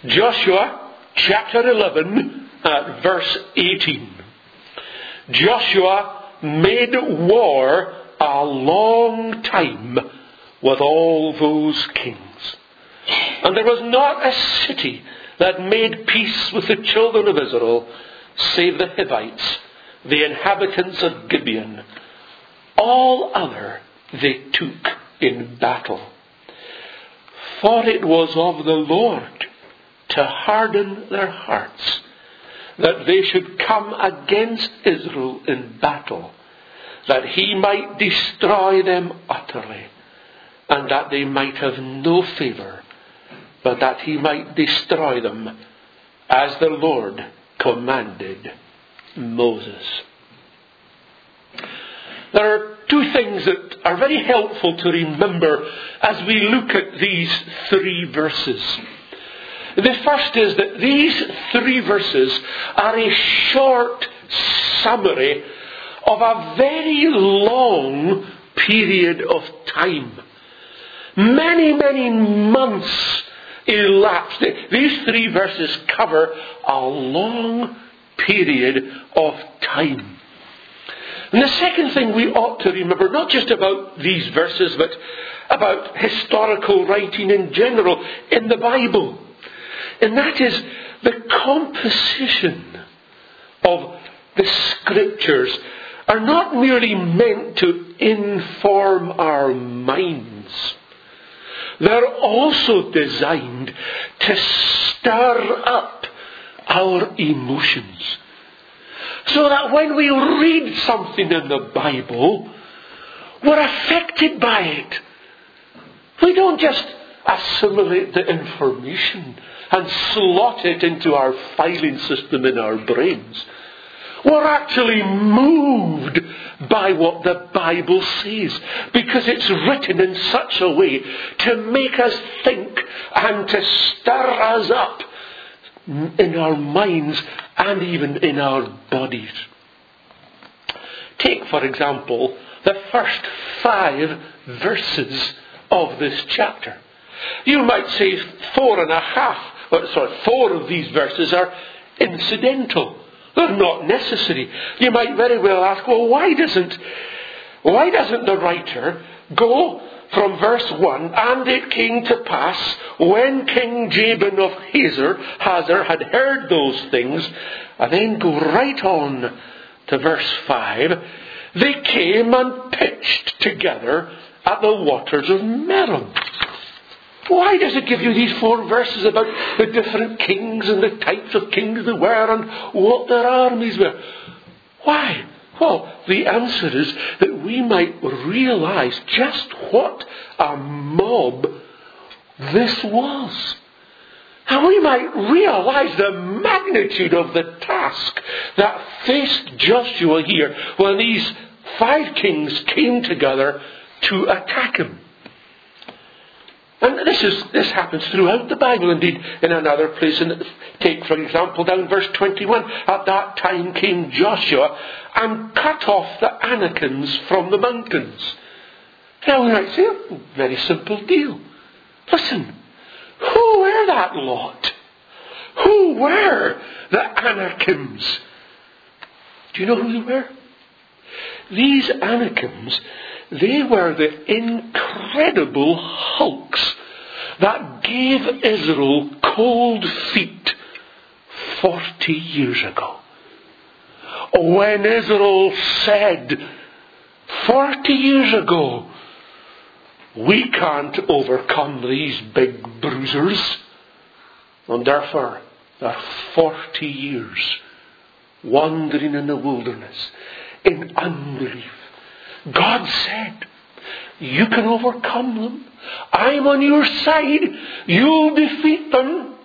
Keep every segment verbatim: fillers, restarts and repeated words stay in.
Joshua chapter eleven at verse eighteen. Joshua made war a long time with all those kings. And there was not a city that made peace with the children of Israel, save the Hivites, the inhabitants of Gibeon. All other they took in battle. For it was of the Lord to harden their hearts, that they should come against Israel in battle, that he might destroy them utterly, and that they might have no favour, but that he might destroy them, as the Lord commanded Moses. There are two things that are very helpful to remember as we look at these three verses. The first is that these three verses are a short summary of a very long period of time. Many, many months elapsed. These three verses cover a long period of time. And the second thing we ought to remember, not just about these verses, but about historical writing in general in the Bible, and that is the composition of the Scriptures are not merely meant to inform our minds. They're also designed to stir up our emotions. So that when we read something in the Bible, we're affected by it. We don't just assimilate the information and slot it into our filing system in our brains. We're actually moved by what the Bible says, because it's written in such a way to make us think and to stir us up in our minds and even in our bodies. Take, for example, the first five verses of this chapter. You might say four and a half, or sorry, four of these verses are incidental. They're not necessary. You might very well ask, well, why doesn't, why doesn't the writer go from verse one, and it came to pass, when King Jabin of Hazor, Hazor had heard those things, and then go right on to verse five, they came and pitched together at the waters of Merom. Why does it give you these four verses about the different kings and the types of kings there were and what their armies were? Why? Well, the answer is that we might realize just what a mob this was. And we might realize the magnitude of the task that faced Joshua here when these five kings came together to attack him. And this is this happens throughout the Bible. Indeed, in another place, in, take for example down verse twenty-one. At that time came Joshua and cut off the Anakims from the mountains. Now we might say, oh, very simple deal. Listen, who were that lot? Who were the Anakims? Do you know who they were? These Anakims, they were the incredible hulks that gave Israel cold feet forty years ago. When Israel said, forty years ago, we can't overcome these big bruisers, and therefore they're forty years wandering in the wilderness in unbelief. God said, you can overcome them. I'm on your side. You'll defeat them.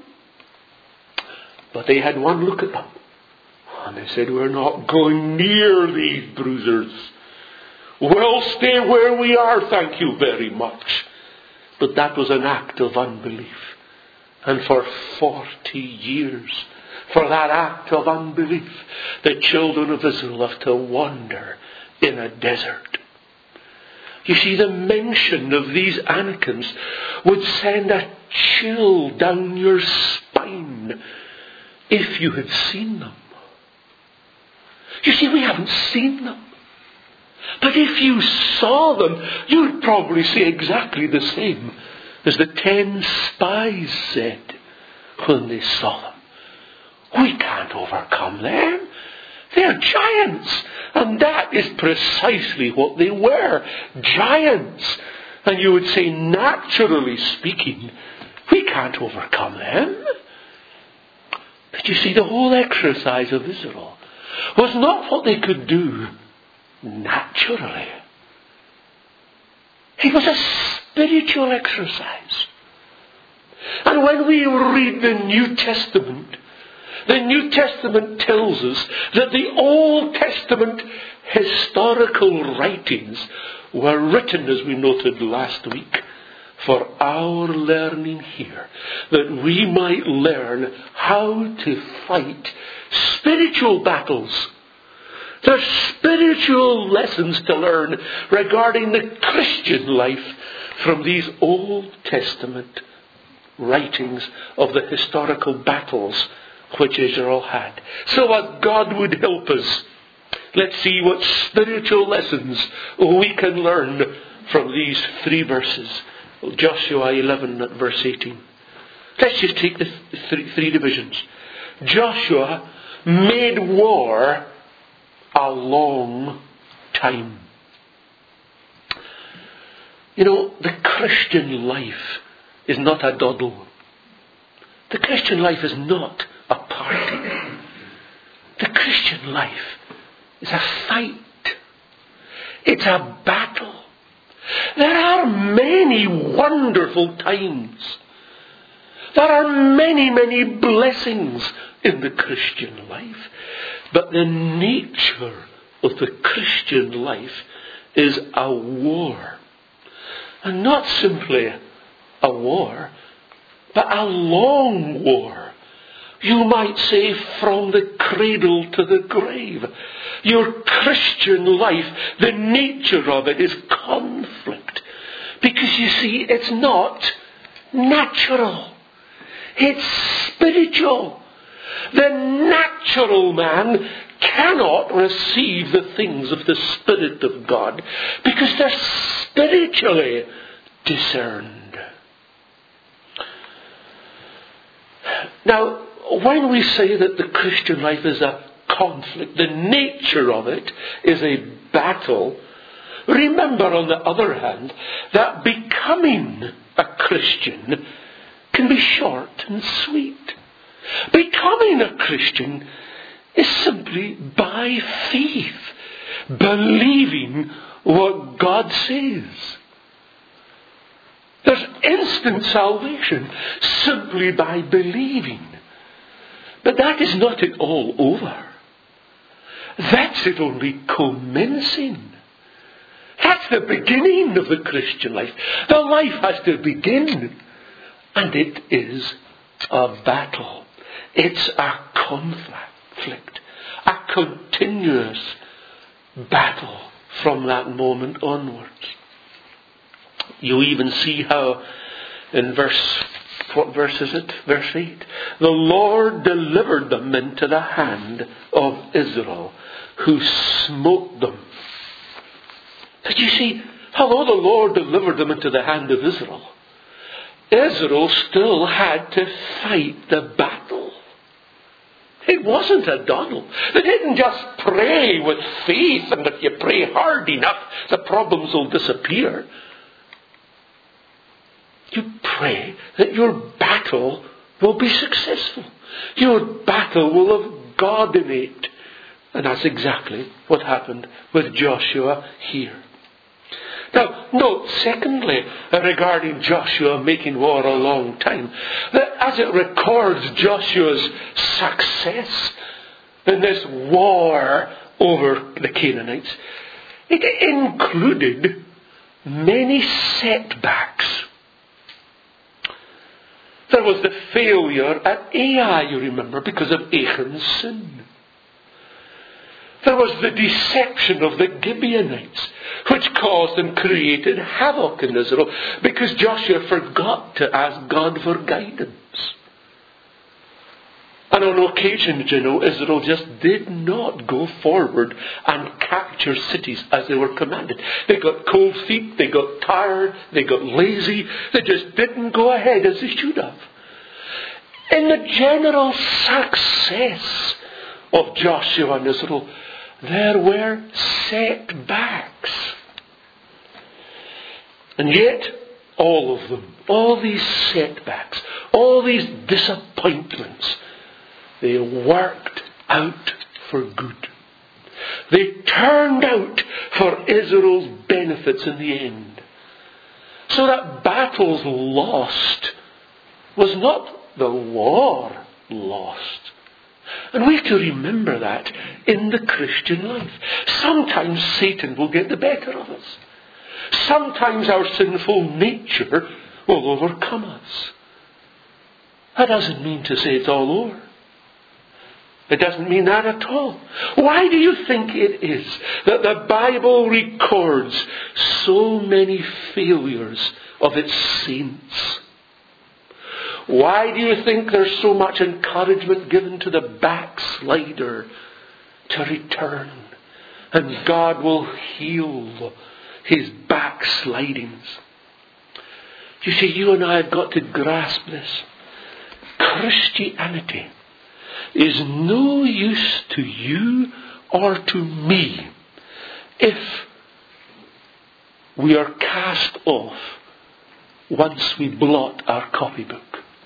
But they had one look at them. And they said, we're not going near these bruisers. We'll stay where we are, thank you very much. But that was an act of unbelief. And for forty years, for that act of unbelief, the children of Israel have to wander in a desert. You see, the mention of these Anakims would send a chill down your spine. done if you had seen them. You see, we haven't seen them. But if you saw them, you'd probably say exactly the same as the ten spies said when they saw them. We can't overcome them. They're giants. And that is precisely what they were. Giants. And you would say, naturally speaking, we can't overcome them. But you see, the whole exercise of Israel was not what they could do naturally. It was a spiritual exercise. And when we read the New Testament, the New Testament tells us that the Old Testament historical writings were written, as we noted last week, for our learning here, that we might learn how to fight spiritual battles. There's spiritual lessons to learn regarding the Christian life from these Old Testament writings of the historical battles which Israel had. So as God would help us, let's see what spiritual lessons we can learn from these three verses. Joshua eleven at verse eighteen. Let's just take the three, three divisions. Joshua made war a long time. You know, the Christian life is not a dawdle. The Christian life is not a party. The Christian life is a fight. It's a battle. There are many wonderful times. There are many, many blessings in the Christian life. But the nature of the Christian life is a war. And not simply a war, but a long war. You might say from the cradle to the grave. Your Christian life, the nature of it is conflict. Because you see, it's not natural. It's spiritual. The natural man cannot receive the things of the Spirit of God because they're spiritually discerned. Now, when we say that the Christian life is a conflict, the nature of it is a battle, remember on the other hand that becoming a Christian can be short and sweet. Becoming a Christian is simply by faith, believing what God says. There's instant salvation simply by believing. But that is not it all over. That's it only commencing. That's the beginning of the Christian life. The life has to begin. And it is a battle. It's a conflict. A continuous battle from that moment onwards. You even see how in verse, what verse is it? Verse eight. The Lord delivered them into the hand of Israel, who smote them. But you see, although the Lord delivered them into the hand of Israel, Israel still had to fight the battle. It wasn't a dawdle. They didn't just pray with faith, and if you pray hard enough, the problems will disappear. You pray that your battle will be successful. Your battle will have God in it. And that's exactly what happened with Joshua here. Now, note, secondly, regarding Joshua making war a long time, that as it records Joshua's success in this war over the Canaanites, it included many setbacks. There was the failure at Ai, you remember, because of Achan's sin. There was the deception of the Gibeonites, which caused and created havoc in Israel because Joshua forgot to ask God for guidance. And on occasion, you know, Israel just did not go forward and capture cities as they were commanded. They got cold feet, they got tired, they got lazy. They just didn't go ahead as they should have. In the general success of Joshua and Israel, there were setbacks. And yet, all of them, all these setbacks, all these disappointments, they worked out for good. They turned out for Israel's benefits in the end. So that battles lost was not the war lost. And we have to remember that in the Christian life. Sometimes Satan will get the better of us. Sometimes our sinful nature will overcome us. That doesn't mean to say it's all over. It doesn't mean that at all. Why do you think it is that the Bible records so many failures of its saints? Why do you think there's so much encouragement given to the backslider to return? And God will heal his backslidings. You see, you and I have got to grasp this. Christianity is no use to you or to me if we are cast off once we blot our copybook.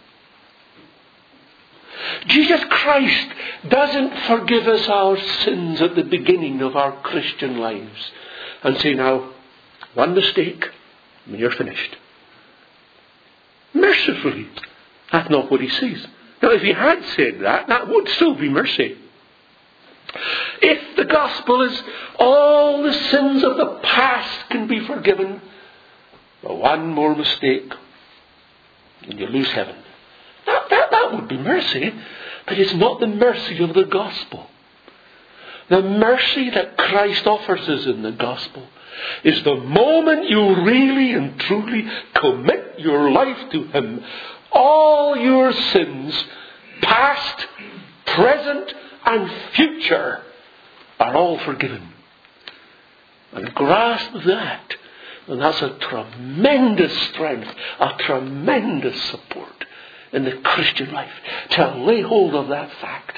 Jesus Christ doesn't forgive us our sins at the beginning of our Christian lives and say, now, one mistake and you're finished. Mercifully. That's not what he says. Now, if he had said that, that would still be mercy. If the gospel is all the sins of the past can be forgiven, but one more mistake and you lose heaven. That, that, that would be mercy, but it's not the mercy of the gospel. The mercy that Christ offers us in the gospel is the moment you really and truly commit your life to him, all your sins, past, present, and future, are all forgiven. And grasp that, and that's a tremendous strength, a tremendous support in the Christian life, to lay hold of that fact.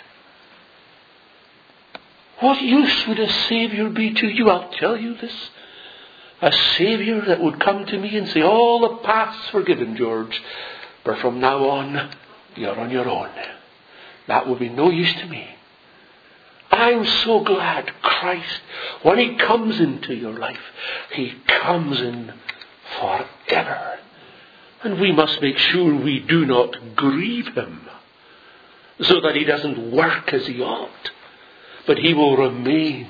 What use would a Saviour be to you? I'll tell you this. A Saviour that would come to me and say, all the past's forgiven, George, but from now on, you're on your own. That would be no use to me. I'm so glad Christ, when he comes into your life, he comes in forever. And we must make sure we do not grieve him, so that he doesn't work as he ought, but he will remain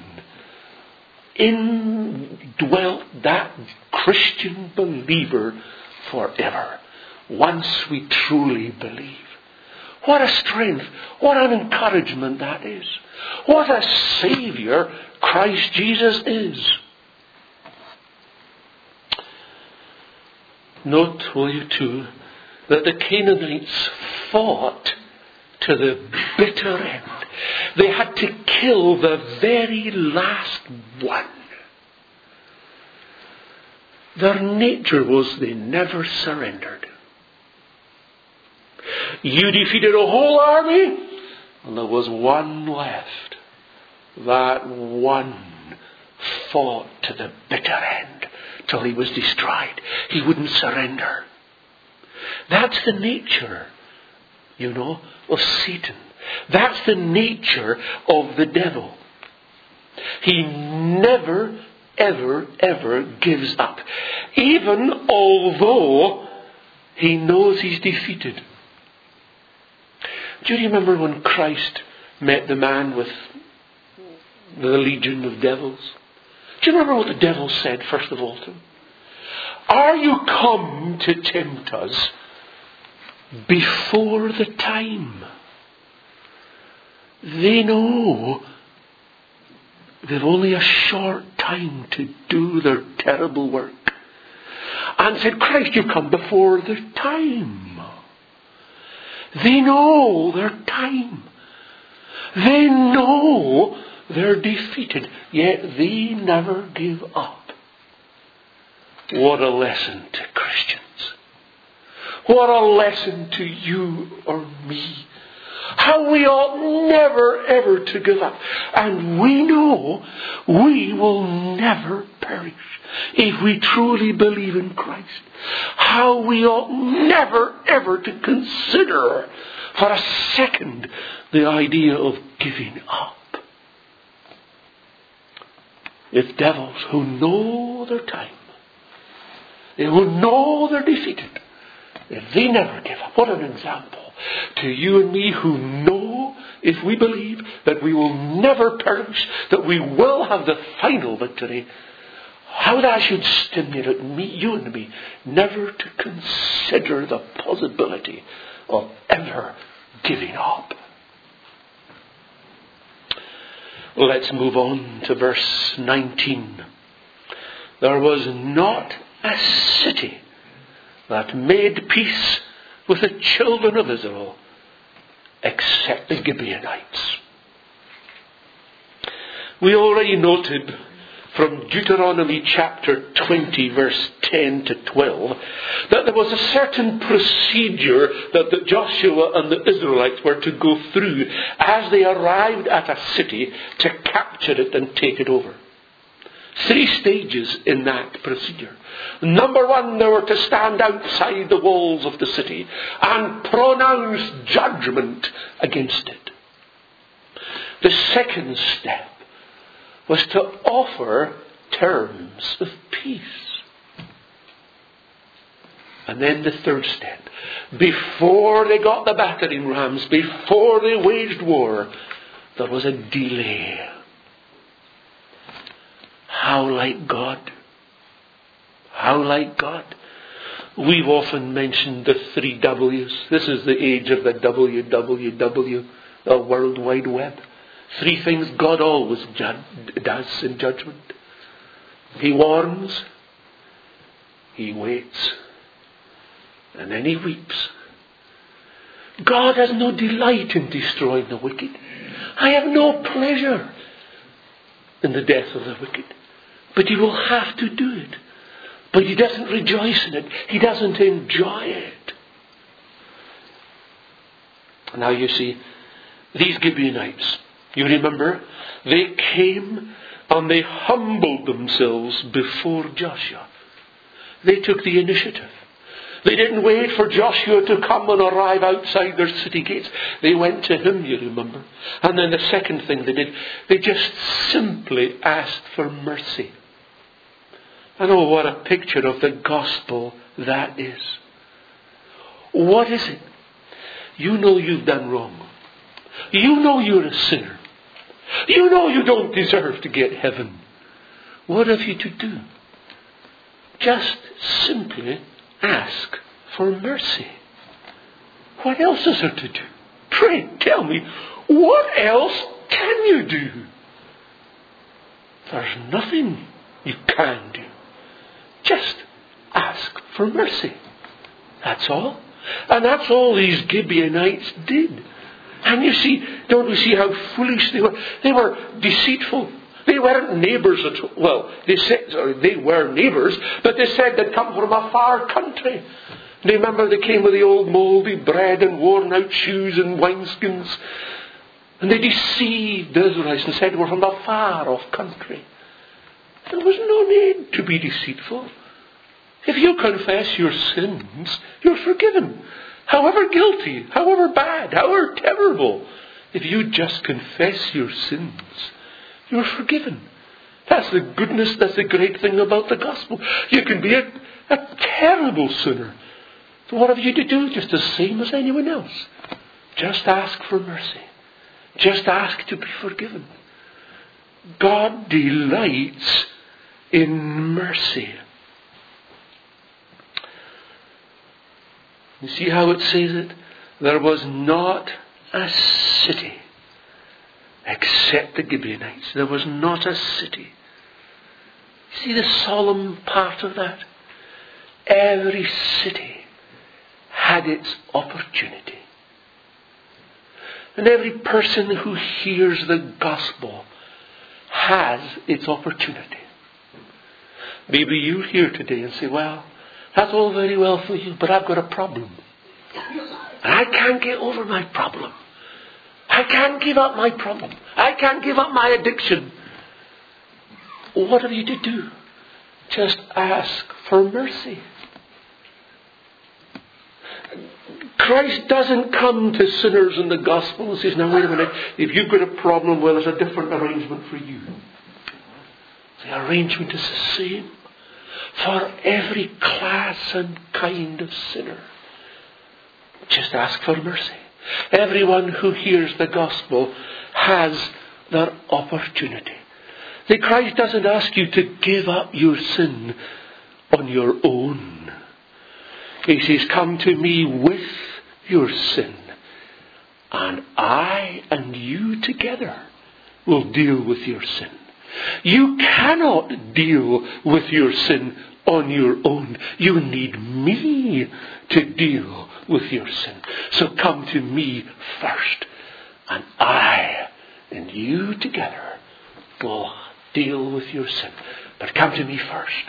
indwelt, that Christian believer, forever, once we truly believe. What a strength, what an encouragement that is. What a Saviour Christ Jesus is. Note, will you too, that the Canaanites fought to the bitter end. They had to kill the very last one. Their nature was they never surrendered. You defeated a whole army, and there was one left. That one fought to the bitter end till he was destroyed. He wouldn't surrender. That's the nature, you know, of Satan. That's the nature of the devil. He never, ever, ever gives up. Even although he knows he's defeated. Do you remember when Christ met the man with the legion of devils? Do you remember what the devil said first of all to him? Are you come to tempt us before the time? They know they've only a short time to do their terrible work. And said, Christ, you come before the time. They know their time. They know they're defeated, yet they never give up. What a lesson to Christians. What a lesson to you or me. How we ought never ever to give up. And we know we will never perish if we truly believe in Christ. How we ought never ever to consider for a second the idea of giving up. If devils who know their time, who know they're defeated, if they never give up, what an example to you and me who know, if we believe, that we will never perish, that we will have the final victory. How that should stimulate me, you and me, never to consider the possibility of ever giving up. Let's move on to verse nineteen. There was not a city that made peace with the children of Israel except the Gibeonites. We already noted from Deuteronomy chapter twenty, verse ten to twelve, that there was a certain procedure that the Joshua and the Israelites were to go through as they arrived at a city to capture it and take it over. Three stages in that procedure. Number one, they were to stand outside the walls of the city and pronounce judgment against it. The second step was to offer terms of peace. And then the third step, before they got the battering rams, before they waged war, there was a delay. How like God? How like God? We've often mentioned the three W's. This is the age of the W W W, the World Wide Web. Three things God always ju- does in judgment. He warns, He waits, and then He weeps. God has no delight in destroying the wicked. I have no pleasure in the death of the wicked. But He will have to do it. But He doesn't rejoice in it. He doesn't enjoy it. Now you see, these Gibeonites, you remember, they came and they humbled themselves before Joshua. They took the initiative. They didn't wait for Joshua to come and arrive outside their city gates. They went to him, you remember. And then the second thing they did, they just simply asked for mercy. And oh, what a picture of the gospel that is. What is it? You know you've done wrong. You know you're a sinner. You know you don't deserve to get heaven. What have you to do? Just simply ask for mercy. What else is there to do? Pray, tell me, what else can you do? There's nothing you can do. Just ask for mercy. That's all. And that's all these Gibeonites did. And you see, don't we see how foolish they were? They were deceitful. They weren't neighbours at all. Well, they said, sorry, they were neighbours, but they said they'd come from a far country. And remember, they came with the old mouldy bread and worn out shoes and wineskins. And they deceived the Israelites and said we're from a far off country. There was no need to be deceitful. If you confess your sins, you're forgiven. However guilty, however bad, however terrible. If you just confess your sins, you're forgiven. That's the goodness, that's the great thing about the gospel. You can be a, a terrible sinner. So what have you to do? Just the same as anyone else. Just ask for mercy. Just ask to be forgiven. God delights in mercy. You see how it says it? There was not a city except the Gibeonites. There was not a city. See the solemn part of that? Every city had its opportunity. And every person who hears the gospel has its opportunity. Maybe you're here today and say, well, that's all very well for you, but I've got a problem. And I can't get over my problem. I can't give up my problem. I can't give up my addiction. What have you to do? Just ask for mercy. Christ doesn't come to sinners in the gospel and says, now wait a minute, if you've got a problem, well, there's a different arrangement for you. The arrangement is the same for every class and kind of sinner. Just ask for mercy. Everyone who hears the gospel has that opportunity. The Christ doesn't ask you to give up your sin on your own. He says, come to me with your sin, and I and you together will deal with your sin. You cannot deal with your sin on your own. You need me to deal with your sin. So come to me first, and I and you together will deal with your sin. But come to me first.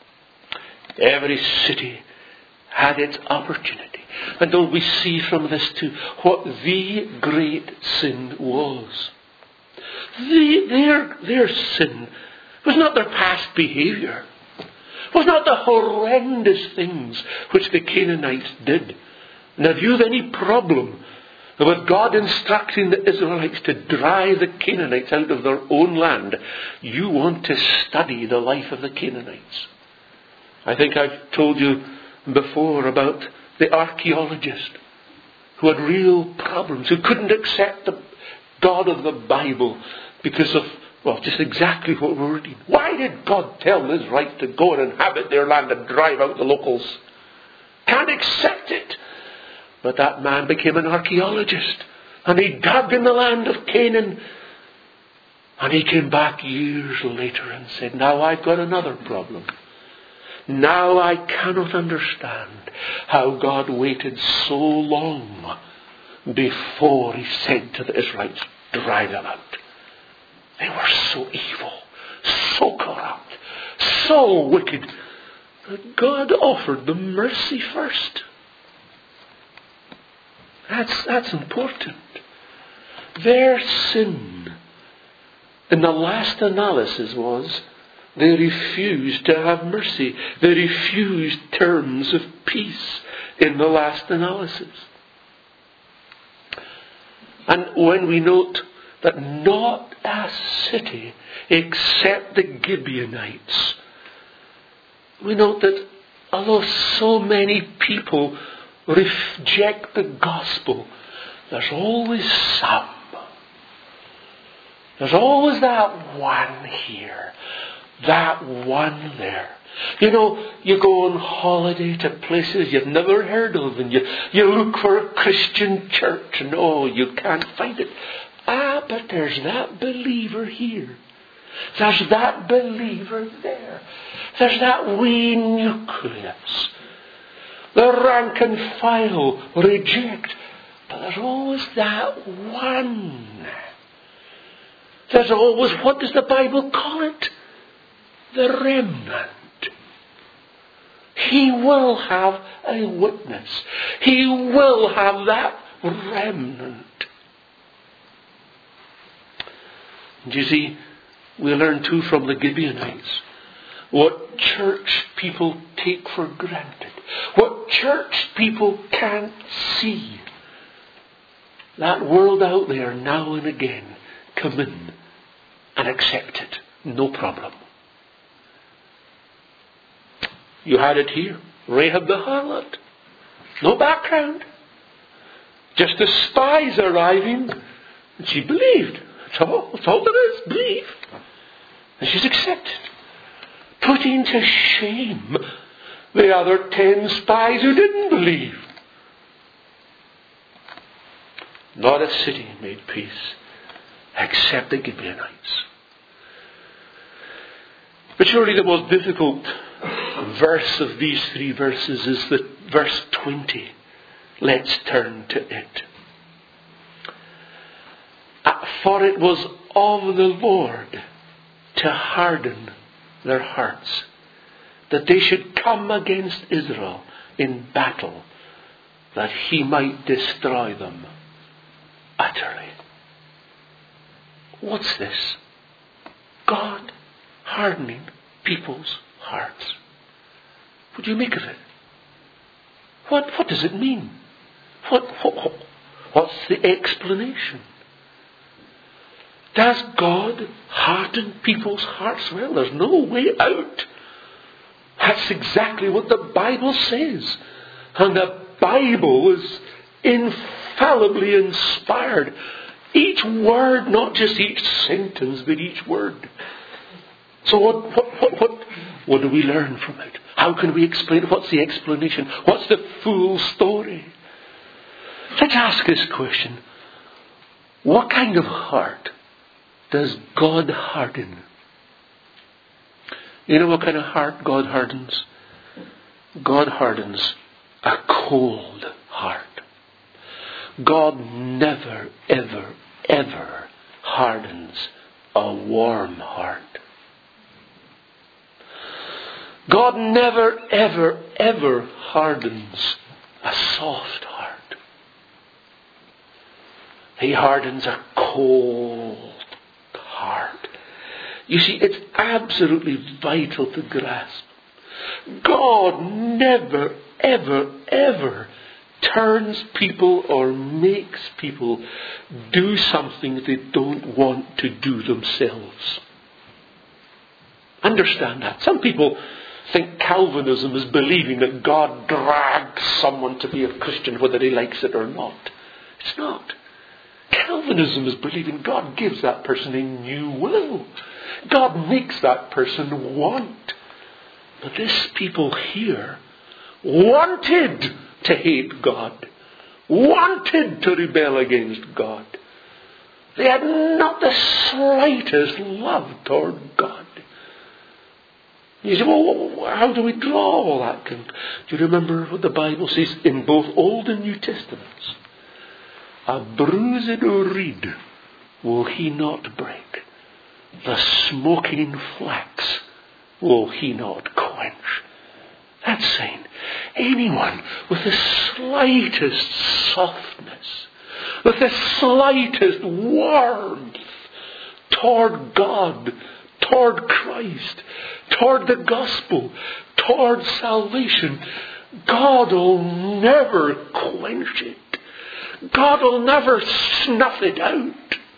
Every city had its opportunity. And don't we see from this too what the great sin was? The, their, their sin was not their past behaviour. Was not the horrendous things which the Canaanites did. And if you have any problem with God instructing the Israelites to drive the Canaanites out of their own land, you want to study the life of the Canaanites. I think I've told you before about the archaeologist who had real problems, who couldn't accept the God of the Bible because of, well, just exactly what we're reading. Why did God tell the Israelites to go and inhabit their land and drive out the locals? Can't accept it. But that man became an archaeologist, and he dug in the land of Canaan, and he came back years later and said, now I've got another problem. Now I cannot understand how God waited so long before he said to the Israelites, drive them out. They were so evil, so corrupt, so wicked, that God offered them mercy first. That's, that's important. Their sin in the last analysis was they refused to have mercy. They refused terms of peace in the last analysis. And when we note that not a city except the Gibeonites, we note that although so many people reject the gospel, there's always some. There's always that one here, that one there. You know, you go on holiday to places you've never heard of, and you, you look for a Christian church, and oh, you can't find it. Ah, but there's that believer here. There's that believer there. There's that wee nucleus. The rank and file reject. But there's always that one. There's always, what does the Bible call it? The remnant. He will have a witness. He will have that remnant. And you see, we learn too from the Gibeonites what church people take for granted. What church people can't see. That world out there now and again come in and accept it. No problem. You had it here. Rahab the harlot. No background. Just the spies arriving. And she believed. That's all, that's all there is. Believe. And she's accepted. Putting to shame the other ten spies who didn't believe. Not a city made peace except the Gibeonites. But surely the most difficult verse of these three verses is the verse twenty. Let's turn to it. For it was of the Lord to harden their hearts, that they should come against Israel in battle, that he might destroy them utterly. What's this? God hardening people's hearts. What do you make of it? What, what does it mean? What, what, what's the explanation? Does God harden people's hearts? Well, there's no way out. That's exactly what the Bible says. And the Bible is infallibly inspired. Each word, not just each sentence, but each word. So what, what, what, what, what do we learn from it? How can we explain it? What's the explanation? What's the full story? Let's ask this question. What kind of heart does God harden? You know what kind of heart God hardens? God hardens a cold heart. God never, ever, ever hardens a warm heart. God never, ever, ever hardens a soft heart. He hardens a cold heart. You see, it's absolutely vital to grasp. God never, ever, ever turns people or makes people do something they don't want to do themselves. Understand that. Some people think Calvinism is believing that God drags someone to be a Christian whether he likes it or not. It's not. Calvinism is believing God gives that person a new will. God makes that person want. But these people here wanted to hate God, wanted to rebel against God. They had not the slightest love toward God. You say, well, how do we draw all that? Do you remember what the Bible says in both Old and New Testaments? A bruised reed will he not break. The smoking flax will he not quench. That's saying anyone with the slightest softness, with the slightest warmth toward God, toward Christ, toward the gospel, toward salvation, God will never quench it. God will never snuff it out.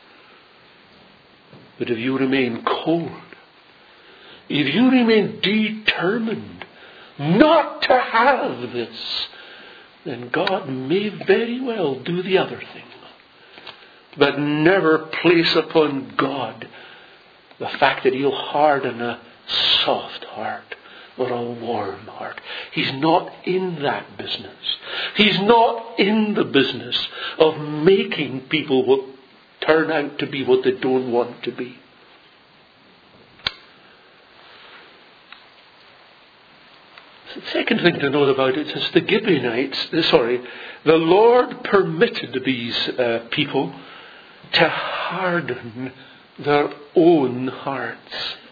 But if you remain cold, if you remain determined not to have this, then God may very well do the other thing. But never place upon God the fact that he'll harden a soft heart or a warm heart. He's not in that business. He's not in the business of making people what turn out to be what they don't want to be. The second thing to note about it is the Gibeonites, sorry, the Lord permitted these uh, people to harden their own hearts.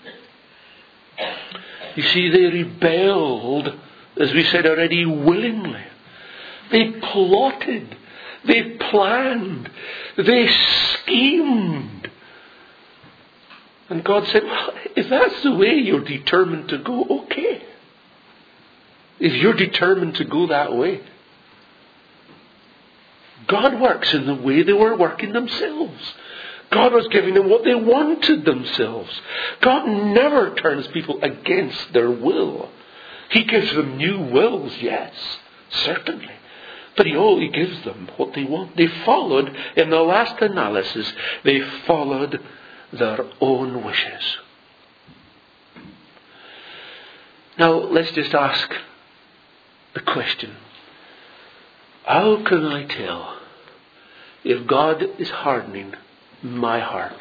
You see, they rebelled, as we said already, willingly. They plotted. They planned. They schemed. And God said, well, if that's the way you're determined to go, okay. If you're determined to go that way. God works in the way they were working themselves. God was giving them what they wanted themselves. God never turns people against their will. He gives them new wills, yes, certainly. But he only gives them what they want. They followed, in the last analysis, they followed their own wishes. Now, let's just ask the question. How can I tell if God is hardening my heart?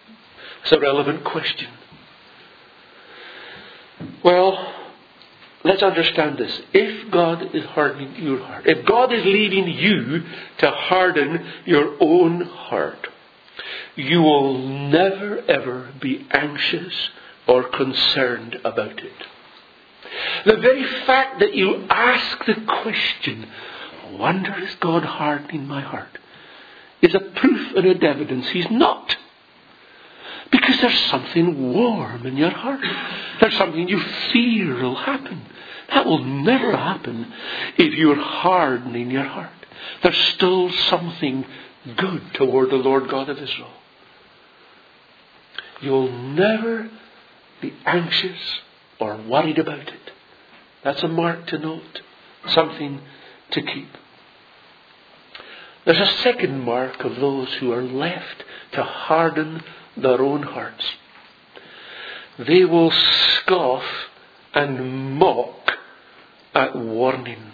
It's a relevant question. Well, let's understand this. If God is hardening your heart, if God is leading you to harden your own heart, you will never ever be anxious or concerned about it. The very fact that you ask the question, I wonder is God hardening my heart, is a proof and an evidence He's not. Because there's something warm in your heart. There's something you fear will happen. That will never happen if you're hardening your heart. There's still something good toward the Lord God of Israel. You'll never be anxious or worried about it. That's a mark to note. Something to keep. There's a second mark of those who are left to harden their own hearts. They will scoff and mock at warnings.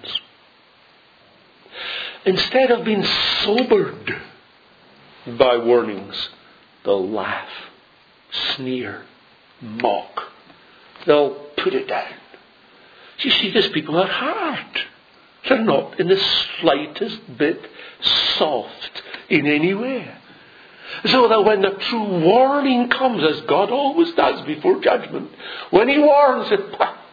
Instead of being sobered by warnings, they'll laugh, sneer, mock. They'll put it down. You see, these people are hard. They're not in the slightest bit soft in any way. So that when the true warning comes, as God always does before judgment, when He warns it,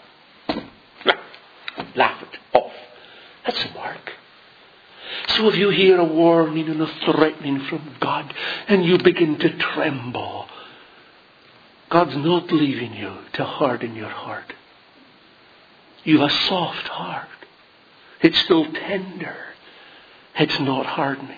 laugh it off. That's the mark. So if you hear a warning and a threatening from God and you begin to tremble, God's not leaving you to harden your heart. You have a soft heart. It's still tender. It's not hardening.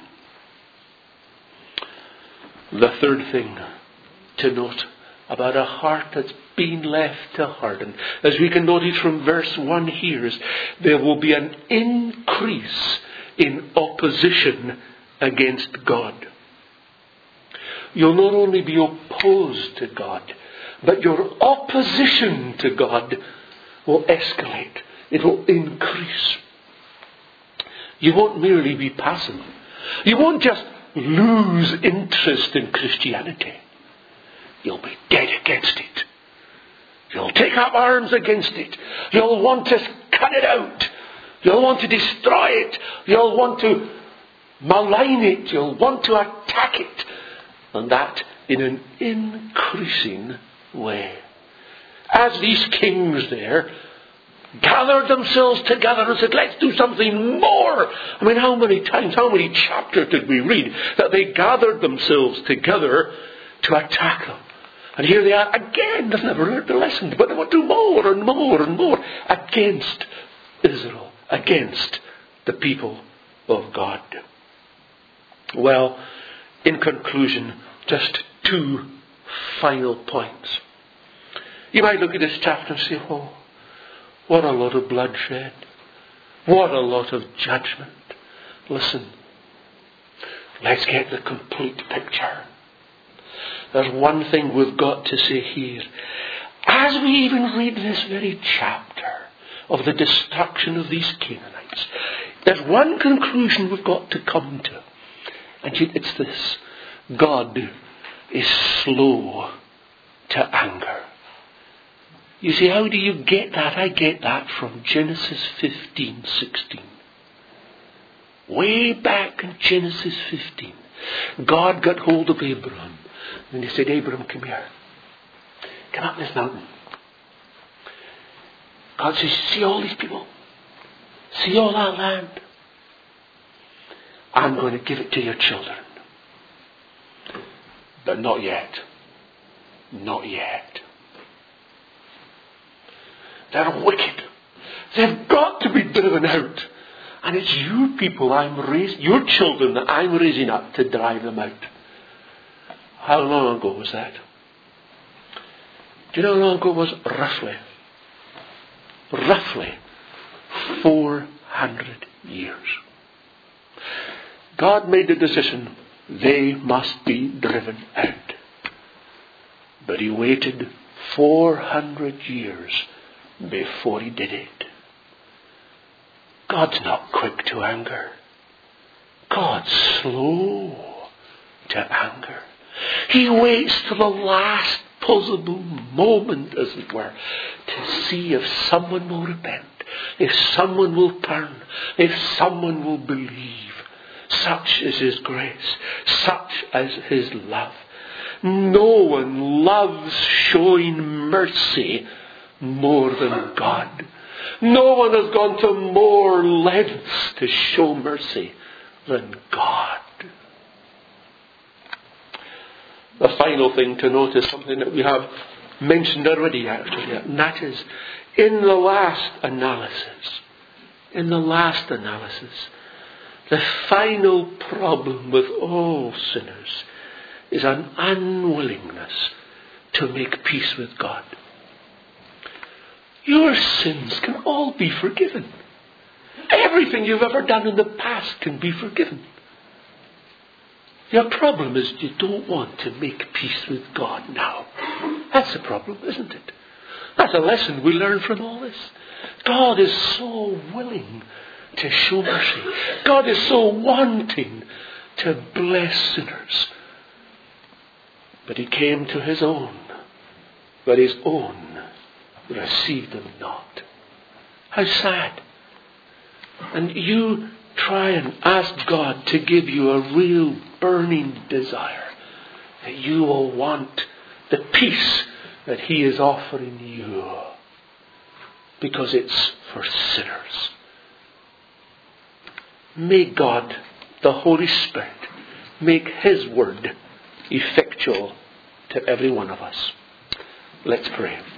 The third thing to note about a heart that's been left to harden, as we can notice from verse one here, is there will be an increase in opposition against God. You'll not only be opposed to God, but your opposition to God will escalate. It will increase. You won't merely be passive. You won't just lose interest in Christianity. You'll be dead against it. You'll take up arms against it. You'll want to cut it out. You'll want to destroy it. You'll want to malign it. You'll want to attack it. And that in an increasing way. As these kings there gathered themselves together and said, let's do something more. I mean, how many times, how many chapters did we read that they gathered themselves together to attack them? And here they are again. They've never learned the lesson, but they want to do more and more and more against Israel, against the people of God. Well, in conclusion, just two final points. You might look at this chapter and say, oh, what a lot of bloodshed. What a lot of judgment. Listen, let's get the complete picture. There's one thing we've got to say here. As we even read this very chapter of the destruction of these Canaanites, there's one conclusion we've got to come to. And it's this. God is slow to anger. You see, how do you get that? I get that from Genesis fifteen sixteen. Way back in Genesis fifteen, God got hold of Abraham and He said, Abraham, come here. Come up this mountain. God says, see all these people? See all that land? I'm going to give it to your children. But not yet. Not yet. They're wicked. They've got to be driven out. And it's you people I'm raising, your children that I'm raising up to drive them out. How long ago was that? Do you know how long ago it was? Roughly. Roughly. four hundred years. God made the decision. They must be driven out. But He waited four hundred years before He did it. God's not quick to anger. God's slow to anger. He waits to the last impossible moment, as it were, to see if someone will repent, if someone will turn, if someone will believe. Such is His grace, such is His love. No one loves showing mercy more than God. No one has gone to more lengths to show mercy than God. The final thing to note is something that we have mentioned already, actually, and that is, in the last analysis, in the last analysis, the final problem with all sinners is an unwillingness to make peace with God. Your sins can all be forgiven. Everything you've ever done in the past can be forgiven. Your problem is you don't want to make peace with God now. That's the problem, isn't it? That's a lesson we learn from all this. God is so willing to show mercy. God is so wanting to bless sinners. But He came to His own, but His own received Him not. How sad. And you try and ask God to give you a real burning desire that you will want the peace that He is offering you, because it's for sinners. May God, the Holy Spirit, make His word effectual to every one of us. Let's pray.